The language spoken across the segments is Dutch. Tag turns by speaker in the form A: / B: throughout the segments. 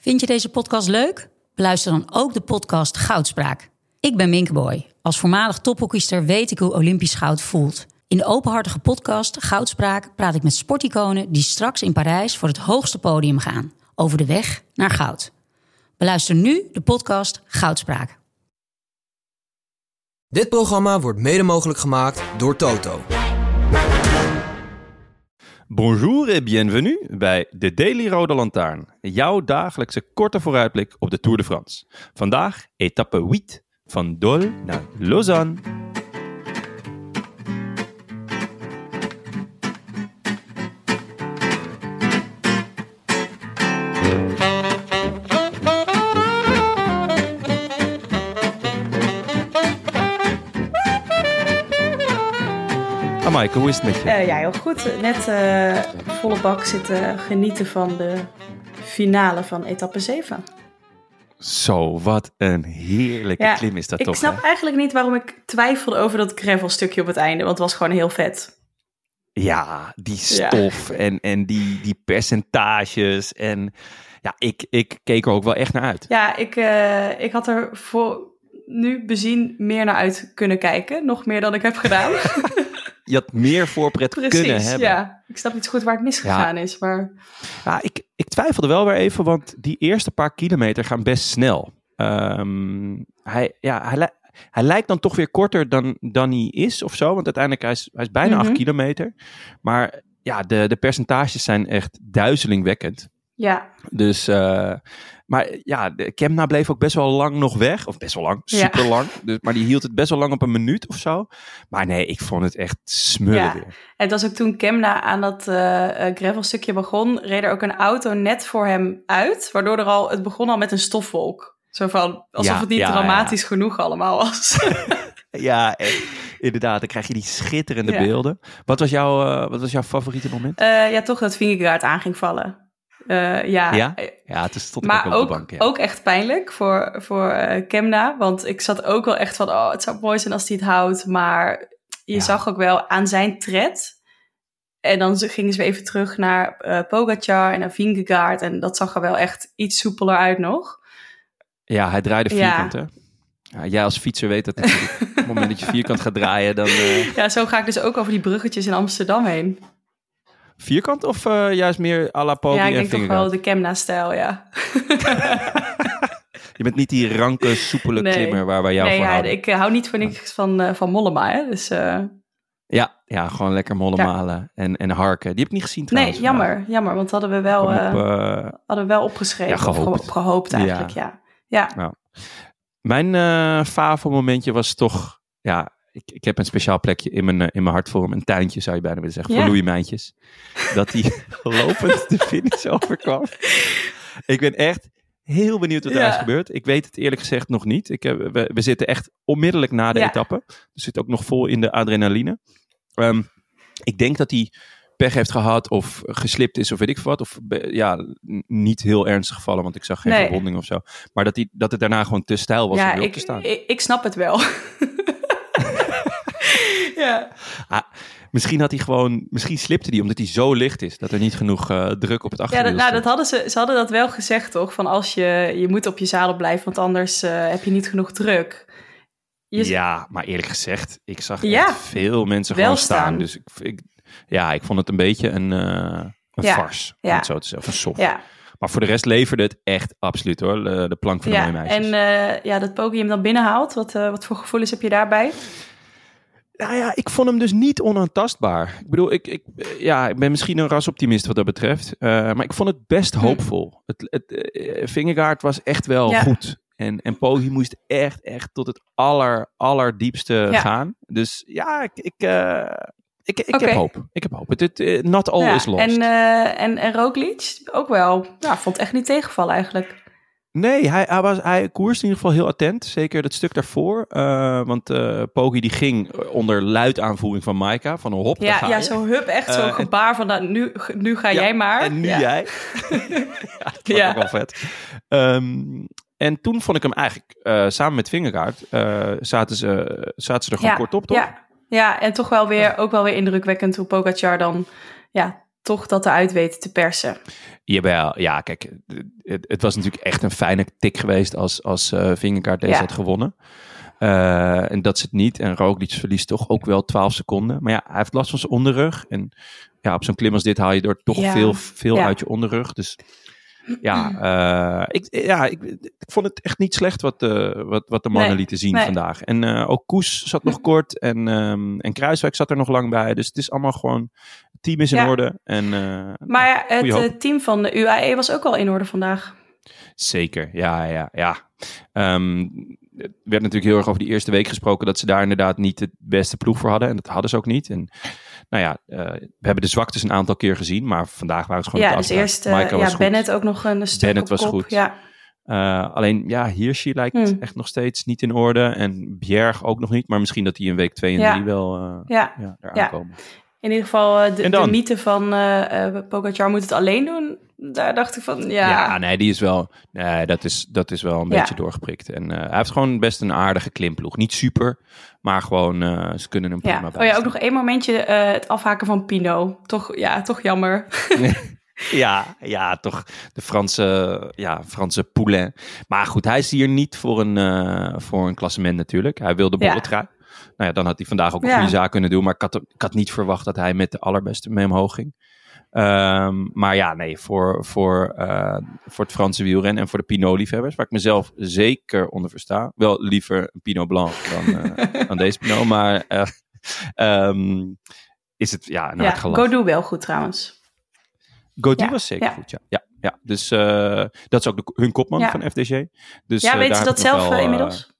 A: Vind je deze podcast leuk? Beluister dan ook de podcast Goudspraak. Ik ben Minke Boy. Als voormalig tophockeyster weet ik hoe Olympisch goud voelt. In de openhartige podcast Goudspraak praat ik met sporticonen die straks in Parijs voor het hoogste podium gaan. Over de weg naar goud. Beluister nu de podcast Goudspraak.
B: Dit programma wordt mede mogelijk gemaakt door Toto.
C: Bonjour et bienvenue bij de Daily Rode Lantaarn. Jouw dagelijkse korte vooruitblik op de Tour de France. Vandaag etappe 8 van Dole naar Lausanne. Maaike, hoe is het met je?
D: Ja, heel goed. Net volle bak zitten genieten van de finale van etappe 7.
C: Zo, wat een heerlijke klim is dat toch?
D: Ik snap eigenlijk niet waarom ik twijfelde over dat gravelstukje op het einde, want het was gewoon heel vet.
C: Ja, die stof en die percentages en ja, ik keek er ook wel echt naar uit.
D: Ja, ik had er voor nu bezien meer naar uit kunnen kijken, nog meer dan ik heb gedaan.
C: Je had meer voorpret kunnen hebben.
D: Ja. Ik snap niet zo goed waar het misgegaan is. Maar...
C: Ja, ik twijfelde wel weer even, want die eerste paar kilometer gaan best snel. Hij lijkt dan toch weer korter dan hij is of zo. Want uiteindelijk hij is bijna 8 kilometer. Maar ja, de percentages zijn echt duizelingwekkend.
D: Ja.
C: Dus... Maar ja, Kemna bleef ook best wel lang nog weg. Of best wel lang, super lang. Dus, maar die hield het best wel lang op een minuut of zo. Maar nee, ik vond het echt smullen weer.
D: En het was ook toen Kemna aan dat gravelstukje begon, reed er ook een auto net voor hem uit. Waardoor het begon al met een stofwolk. Zo van, alsof het niet dramatisch genoeg allemaal was.
C: Ja, echt. Inderdaad, dan krijg je die schitterende beelden. Wat was jouw favoriete moment?
D: Toch dat Vingegaard aan ging vallen.
C: Ja, toen stond ik ook op de bank. Ja.
D: Ook echt pijnlijk voor Kemna. Want ik zat ook wel echt van, het zou mooi zijn als hij het houdt. Maar je zag ook wel aan zijn tred. En dan gingen ze weer even terug naar Pogacar en naar Vingegaard. En dat zag er wel echt iets soepeler uit nog.
C: Ja, hij draaide vierkant, hè? Ja, jij als fietser weet dat natuurlijk. Op het moment dat je vierkant gaat draaien, dan...
D: Ja, zo ga ik dus ook over die bruggetjes in Amsterdam heen.
C: Vierkant of juist meer à la Poggi en Vingegaard?
D: Ja, ik denk toch wel de Kemna-stijl, ja.
C: Je bent niet die ranke, soepele klimmer waar wij jou voor houden.
D: Ik hou niet voor niks van Mollema, hè. Dus,
C: Ja, gewoon lekker mollemalen en harken. Die heb ik niet gezien trouwens.
D: Nee, jammer, want hadden we wel opgeschreven.
C: Ja, gehoopt.
D: Of gehoopt eigenlijk, ja.
C: Nou, mijn favo-momentje was toch... Ja, ik heb een speciaal plekje in mijn hart voor hem. Een tuintje zou je bijna willen zeggen. Voor Louis Mijntjes. Dat hij lopend de finish overkwam. Ik ben echt heel benieuwd wat er is gebeurd. Ik weet het eerlijk gezegd nog niet. We zitten echt onmiddellijk na de etappe. Dus zit ook nog vol in de adrenaline. Ik denk dat hij pech heeft gehad of geslipt is of weet ik wat. Of niet heel ernstig gevallen, want ik zag geen verwonding of zo. Maar dat het daarna gewoon te stijl was om weer op te staan.
D: Ik snap het wel. Ja.
C: Misschien slipte hij omdat hij zo licht is dat er niet genoeg druk op het achterwiel
D: ze hadden dat wel gezegd, toch? Van als je moet op je zadel blijven, want anders heb je niet genoeg druk.
C: Ja, maar eerlijk gezegd, ik zag echt veel mensen gewoon staan. Dus ik vond het een beetje een farce, om het zo te zeggen, een soft. Ja. Maar voor de rest leverde het echt absoluut hoor, de plank van de mooie meisjes.
D: En dat Poggi hem dan binnenhaalt, wat voor gevoelens heb je daarbij?
C: Nou ja, ik vond hem dus niet onaantastbaar. Ik bedoel, ik ben misschien een rasoptimist wat dat betreft. Maar ik vond het best hoopvol. Vingegaard was echt wel goed. En Poggi moest echt tot het allerdiepste gaan. Dus ja, ik heb hoop. Ik heb hoop. Not all is lost.
D: En Roglic ook wel. Ja, vond het echt niet tegenvallen eigenlijk.
C: Nee, hij koerste in ieder geval heel attent. Zeker dat stuk daarvoor. Want Poggi die ging onder luid aanvoering van Maika. Van een hop,
D: zo'n hup. Echt zo'n gebaar van nu ga jij maar.
C: En nu jij. Dat was ook wel vet. En toen vond ik hem eigenlijk, samen met Vingegaard, zaten ze er gewoon kort op, toch?
D: Ja, en toch wel weer indrukwekkend hoe Pogacar dan toch dat eruit weten te persen.
C: Jawel, ja, kijk, het was natuurlijk echt een fijne tik geweest als Vingegaard deze had gewonnen. En dat is het niet. En Roglic verliest toch ook wel 12 seconden. Maar ja, hij heeft last van zijn onderrug. En ja, op zo'n klim als dit haal je er toch veel uit je onderrug. Dus ik vond het echt niet slecht wat de mannen lieten zien vandaag. En ook Koes zat nog kort. En Kruiswijk zat er nog lang bij. Dus het is allemaal gewoon... Het team is in orde.
D: Maar het team van de UAE was ook al in orde vandaag.
C: Zeker, ja. Er werd natuurlijk heel erg over die eerste week gesproken... dat ze daar inderdaad niet de beste ploeg voor hadden. En dat hadden ze ook niet. En we hebben de zwaktes een aantal keer gezien... maar vandaag waren ze gewoon...
D: Ja, dus eerst Bennett ook nog een stuk
C: Bennett
D: op
C: was
D: kop.
C: goed.
D: Ja.
C: Alleen, Hirschi lijkt echt nog steeds niet in orde. En Bjerg ook nog niet. Maar misschien dat die in week 2 en 3 wel daar aankomen. In
D: ieder geval de mythe van Pogacar moet het alleen doen. Daar dacht ik van,
C: die is wel... Nee, dat is wel een beetje doorgeprikt. En hij heeft gewoon best een aardige klimploeg. Niet super, maar gewoon ze kunnen hem prima bij.
D: Ook nog één momentje het afhaken van Pinot. Toch jammer.
C: Ja, toch de Franse Poulain. Maar goed, hij is hier niet voor een klassement natuurlijk. Hij wil de bolletrui. Nou ja, dan had hij vandaag ook een goede zaak kunnen doen. Maar ik had niet verwacht dat hij met de allerbeste mee omhoog ging. Voor het Franse wielrennen en voor de Pinot-liefhebbers, waar ik mezelf zeker onder versta. Wel liever een Pinot Blanc dan deze Pinot. Maar is het een hard gelach.
D: Gaudu wel goed trouwens.
C: Gaudu was zeker goed, ja. Dus dat is ook hun kopman van FDG. Dus,
D: weet ze dat zelf inmiddels?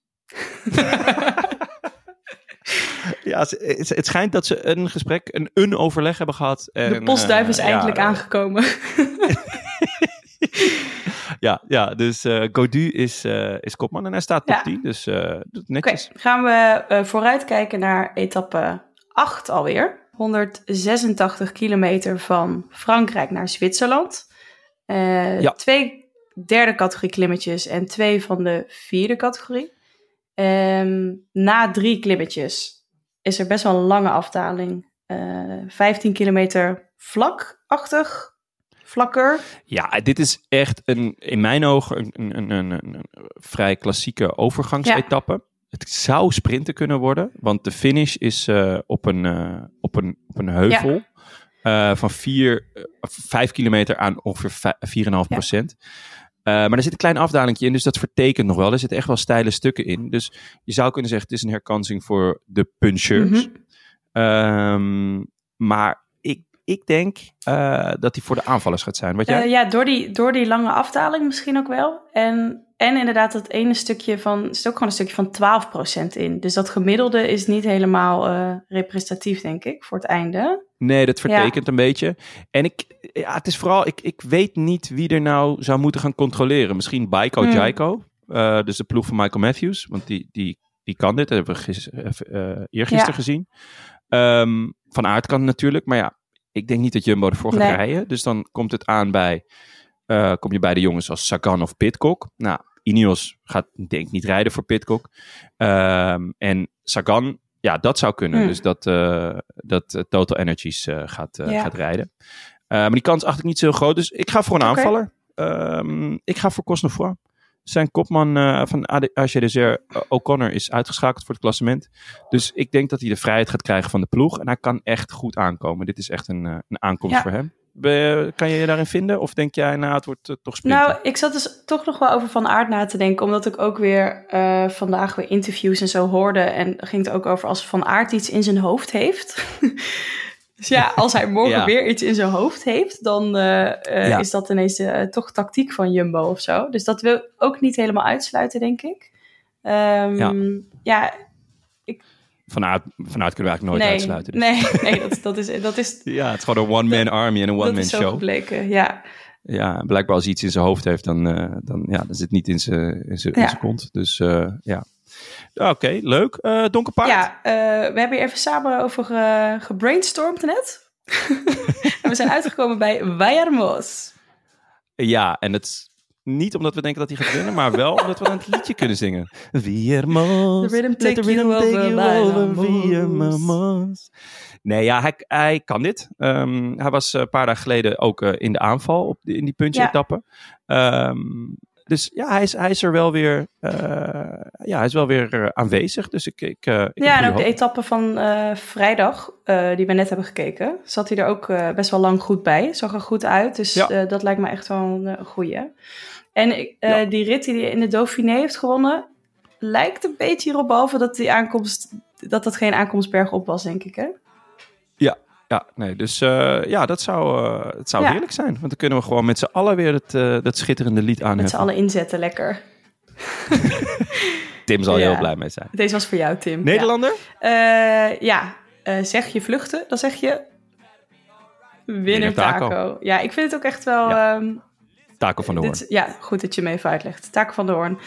C: Ja, het schijnt dat ze een gesprek, een overleg hebben gehad. En,
D: de postduif is eindelijk aangekomen.
C: Dus Gaudu is kopman en hij staat top 10, dus netjes.
D: Oké, gaan we vooruitkijken naar etappe 8 alweer. 186 kilometer van Frankrijk naar Zwitserland. 2 derde categorie klimmetjes en 2 van de vierde categorie. Na 3 klimmetjes is er best wel een lange afdaling. 15 kilometer vlakker.
C: Ja, dit is echt in mijn ogen een vrij klassieke overgangsetappe. Ja. Het zou sprinten kunnen worden, want de finish is op een heuvel van 5 kilometer aan ongeveer 4,5%. Maar er zit een klein afdalingje in, dus dat vertekent nog wel. Er zitten echt wel steile stukken in. Dus je zou kunnen zeggen, het is een herkansing voor de puncheurs. Maar ik denk dat die voor de aanvallers gaat zijn. Wat jij?
D: Door die lange afdaling misschien ook wel. En inderdaad dat ene stukje er zit ook gewoon een stukje van 12% in. Dus dat gemiddelde is niet helemaal representatief, denk ik, voor het einde.
C: Nee, dat vertekent een beetje. En het is vooral, ik weet niet wie er nou zou moeten gaan controleren. Misschien Baiko Jaiko, dus de ploeg van Michael Matthews. Want die kan dit, dat hebben we eergisteren gezien. Van Aert kan het natuurlijk, maar ik denk niet dat Jumbo ervoor gaat rijden. Dus dan komt het aan kom je bij de jongens als Sagan of Pidcock. Nou, Ineos gaat denk ik niet rijden voor Pidcock. En Sagan, dat zou kunnen. Dus dat Total Energies gaat rijden. Maar die kans acht ik niet zo groot. Dus ik ga voor een aanvaller. Ik ga voor Cosnefroid. Zijn kopman van AG Desert, O'Connor, is uitgeschakeld voor het klassement. Dus ik denk dat hij de vrijheid gaat krijgen van de ploeg. En hij kan echt goed aankomen. Dit is echt een aankomst voor hem. Kan je je daarin vinden? Of denk jij, het wordt toch sprinten?
D: Nou, ik zat dus toch nog wel over Van Aert na te denken. Omdat ik ook weer vandaag weer interviews en zo hoorde. En ging het ook over als Van Aert iets in zijn hoofd heeft. Dus als hij morgen weer iets in zijn hoofd heeft, dan is dat ineens toch tactiek van Jumbo of zo. Dus dat wil ook niet helemaal uitsluiten, denk ik.
C: Vanuit kunnen we eigenlijk nooit uitsluiten. Dus.
D: Nee, dat is...
C: Ja, het is gewoon een one-man army en een one-man show. Dat is zo
D: gebleken, ja.
C: Ja, blijkbaar als hij iets in zijn hoofd heeft, dan zit het niet in zijn kont. Dus Oké, leuk. Donker Paard.
D: Ja, we hebben hier even samen over gebrainstormd net. En we zijn uitgekomen bij Vallermoos.
C: Ja, en het Niet omdat we denken dat hij gaat winnen, maar wel omdat we dan het liedje kunnen zingen. Viermos,
D: The rhythm
C: let the
D: take
C: rhythm
D: you
C: take
D: over,
C: you over,
D: Viermos.
C: Viermos. Nee, ja, hij kan dit. Hij was een paar dagen geleden ook in de aanval in die puntje-etappe. Dus ja, hij is er wel weer, hij is wel weer aanwezig. Dus ik
D: en ook de etappe van vrijdag, die we net hebben gekeken, zat hij er ook best wel lang goed bij. Zag er goed uit, dus dat lijkt me echt wel een goeie. En die rit die hij in de Dauphiné heeft gewonnen, lijkt een beetje hierop, behalve dat dat geen aankomstberg op was, denk ik, hè?
C: Ja, nee, dus het zou heerlijk zijn. Want dan kunnen we gewoon met z'n allen weer dat schitterende lied aanheffen.
D: Met z'n allen inzetten, lekker.
C: Tim zal heel blij mee zijn.
D: Deze was voor jou, Tim.
C: Nederlander?
D: Zeg je vluchten, dan zeg je winner Taco. Ja, ik vind het ook echt wel...
C: Taco van der Hoorn.
D: Goed dat je me even uitlegt. Taco van der Hoorn.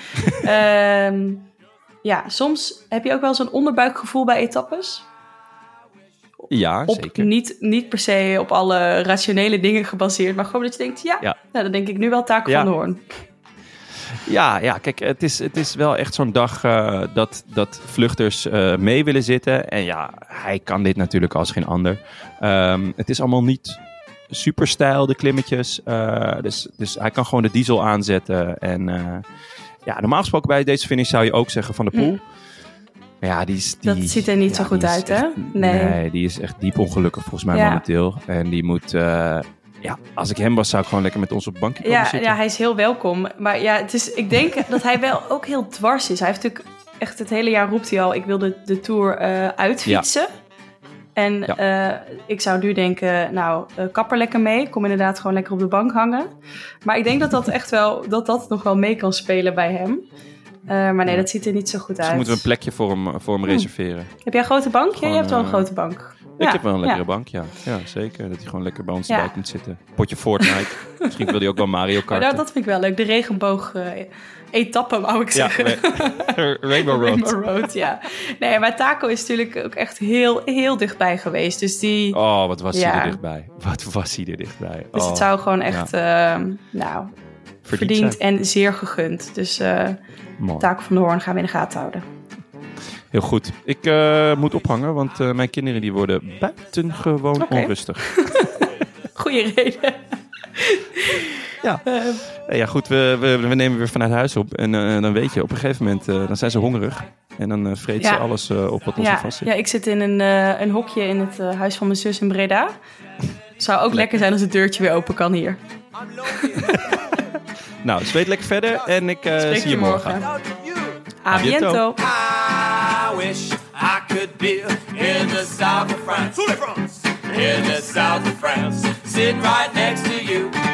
D: Soms heb je ook wel zo'n onderbuikgevoel bij etappes.
C: Ja, zeker.
D: Niet per se op alle rationele dingen gebaseerd, maar gewoon dat je denkt, nou, dan denk ik nu wel Taco van der Hoorn. Ja, kijk, het is wel echt zo'n dag dat vluchters mee willen zitten. En ja, hij kan dit natuurlijk als geen ander. Het is allemaal niet super stijl, de klimmetjes. Dus hij kan gewoon de diesel aanzetten. En normaal gesproken bij deze finish zou je ook zeggen Van der Poel. Ja, dat ziet er niet zo goed uit, hè?
C: Nee, die is echt diep ongelukkig volgens mij momenteel. En die moet... als ik hem was, zou ik gewoon lekker met ons op het bankje komen zitten. Ja,
D: hij is heel welkom. Maar ik denk dat hij wel ook heel dwars is. Hij heeft natuurlijk echt het hele jaar roept hij al, ik wil de Tour uitfietsen. Ja. En ik zou nu denken, kapper lekker mee. Kom inderdaad gewoon lekker op de bank hangen. Maar ik denk dat echt wel, dat nog wel mee kan spelen bij hem. Maar nee, dat ziet er niet zo goed uit.
C: Dus moeten we een plekje voor hem reserveren.
D: Heb jij een grote bank? Gewoon, je hebt wel een grote bank.
C: Ik heb wel een lekkere bank, ja. Ja, zeker. Dat hij gewoon lekker bij ons erbij komt zitten. Potje Fortnite. Misschien wil hij ook wel Mario Kart.
D: Maar dat vind ik wel leuk. De regenboog etappe, wou ik zeggen.
C: Rainbow Road.
D: Rainbow Road, ja. Nee, maar Taco is natuurlijk ook echt heel, heel dichtbij geweest. Dus die...
C: Oh, wat was hij er dichtbij. Wat was hij er dichtbij.
D: Dus het zou gewoon echt, verdiend en zeer gegund. Dus Taco van der Hoorn gaan we in de gaten houden.
C: Heel goed. Ik moet ophangen, want mijn kinderen die worden buitengewoon onrustig.
D: Goeie reden.
C: Ja, goed. We nemen weer vanuit huis op. En dan weet je, op een gegeven moment dan zijn ze hongerig. En dan vreten ze alles op wat ons vast zit.
D: Ja, ik zit in een hokje in het huis van mijn zus in Breda. Zou ook lekker zijn als het deurtje weer open kan hier.
C: Nou, zweet lekker verder en ik zie je morgen.
D: A biento.
E: I wish I could be in the south of France. In the south of France, sitting right next to you.